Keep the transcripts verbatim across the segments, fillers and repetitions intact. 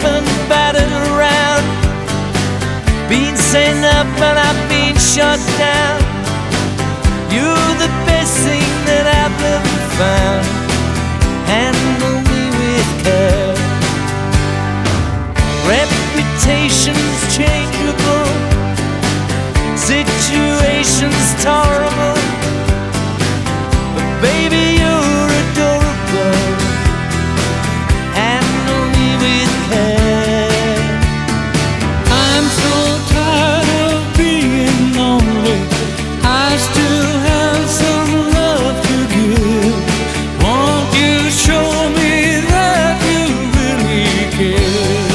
and battered around, been sent up and I've been shot down. You're the best thing that I've ever found. Handle me with care. Reputation's changeable, situation's tolerable, but baby you're adorable. Handle me with care. I'm so tired of being lonely, I still have some love to give. Won't you show me that you really care?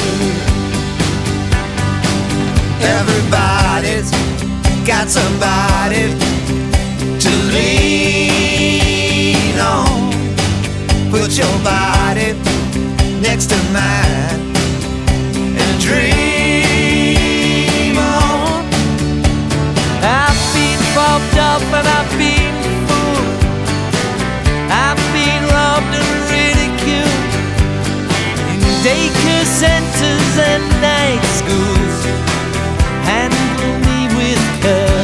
Everybody's got somebody to lean on. Put your body next to mine and dream on. I've been fobbed up and I've been fooled, I've been robbed and ridiculed in daycare centers and night schools. Handle me with care.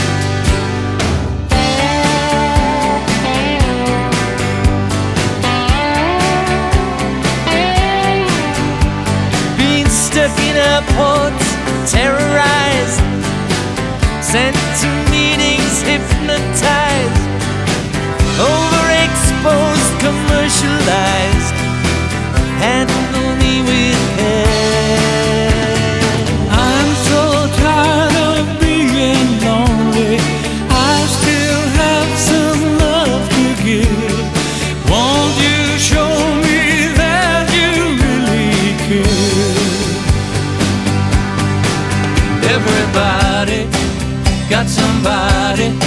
Been stuck in airports, terrorized, sent to meetings, hypnotized, overexposed, commercialized. Handle me with care. I'm so tired of being lonely, I still have some love to give. Won't you show me that you really care? Everybody got somebody